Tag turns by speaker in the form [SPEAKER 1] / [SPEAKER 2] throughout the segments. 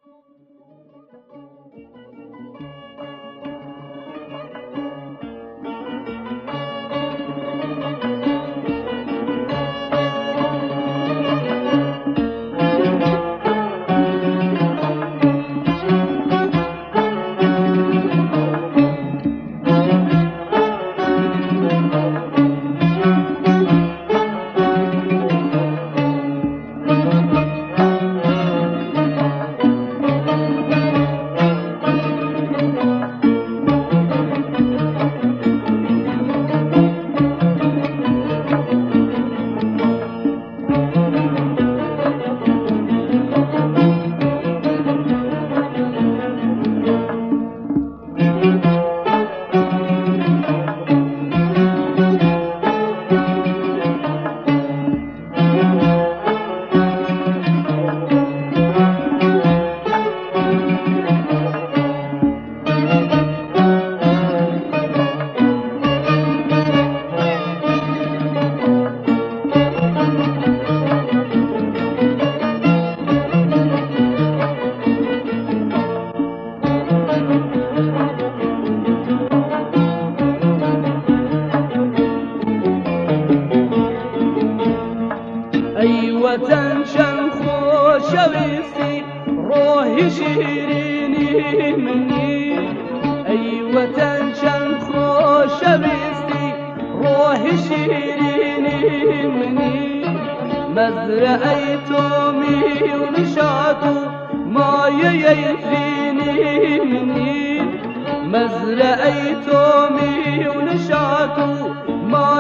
[SPEAKER 1] وتنشن خوشويستي روحي شيريني مني. أيوة تنشن خوشويستي روحي شيريني مني. مزرعي تومي ونشاطو ما يجريني مني. مزرعي تومي ونشاطو ما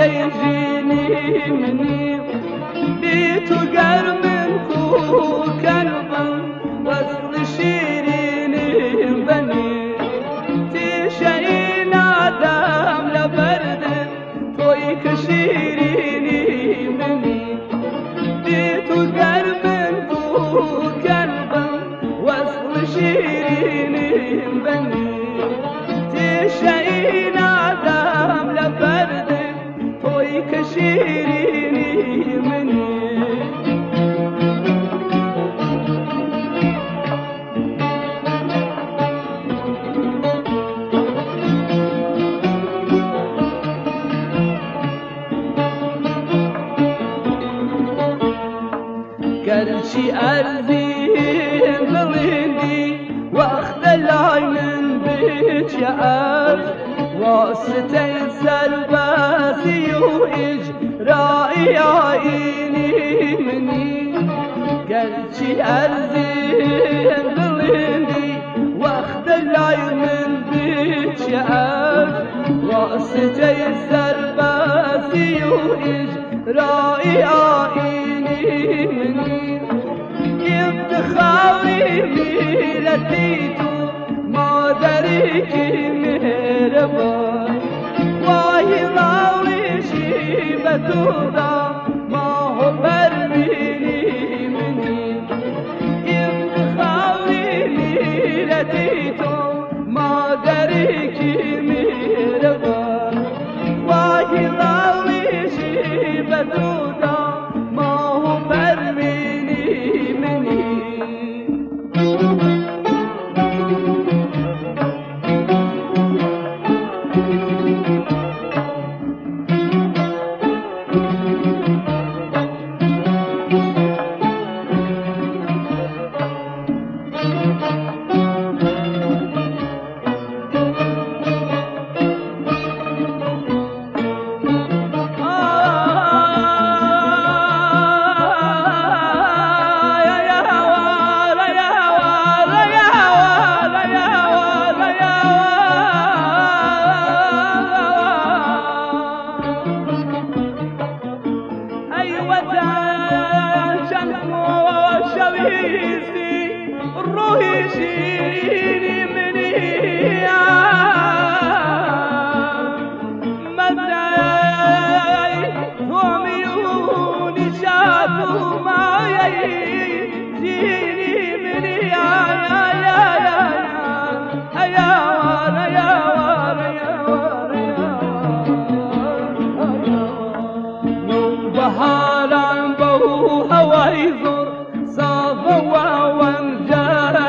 [SPEAKER 1] يجريني مني. بيت قرب كو كلبا وصل شيريني بني. تشعين عدم لبرد تويك شيريني مني. بيت قرب كو كلبا وصل شيريني بني. تشعين عدم لبرد تويك شيريني مني. كرشي أرضي ظليني واخذ العين بيت يعرف. واسطي سرباسي وإجرائي عيني مني. كرشي أرضي ظليني واخذ العين بيت يعرف. واسطي سرباسي وإجرائي عيني مني. افتخاري ميلتيتو ما دريكي مهربان. واهي راوي شيبتو دا ما هو برميني مني. افتخاري ميلتيتو ما دريكي مهربان. واهي راوي شيبتو دا ما هو برميني مني. روحي شيريني مني. مزاي تومي ونشاطو ما يجيني مني. يوم بحالا بو هوا يزور صافوا وانجا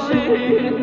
[SPEAKER 1] باشید